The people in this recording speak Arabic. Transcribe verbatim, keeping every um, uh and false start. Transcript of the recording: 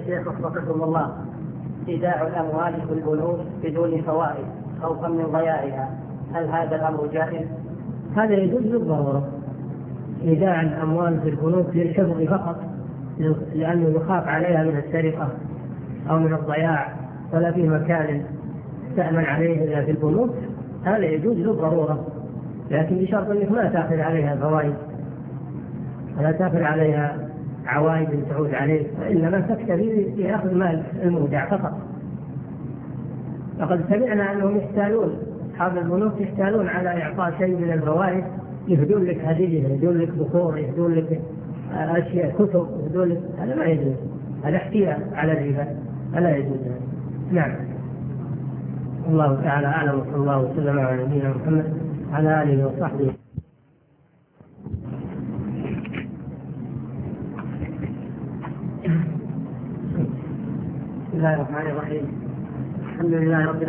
الشيخ وفقكم الله، إيداع الأموال في البنوك بدون فوائد خوفا من ضياعها، هل هذا الأمر جائز؟ هذا يجوز بالضرورة، إيداع الأموال في البنوك للحفظ فقط، لأنه يخاف عليها من السرقة أو من الضياع ولا في مكان تأمن عليه إلا في البنوك، هذا يجوز بالضرورة، لكن بشرط أنك ما تأخذ عليها فوائد ولا تأخذ عليها عوائد تعود عليك، وإنما تكتفي بأخذ مال المودع فقط. لقد سمعنا أنهم يحتالون، أصحاب البنوك يحتالون على إعطاء شيء من الفوائد، يهدون لك هدية، يهدون لك بخور، يهدون لك أشياء كتب، يهدون لك، هذا ما يجوز، هذا احتيال على الربا، فلا يجوز. نعم. الله تعالى أعلم، وصلى الله وسلم على نبينا محمد على آله وصحبه. بسم الله الرحمن الرحيم. الحمد لله رب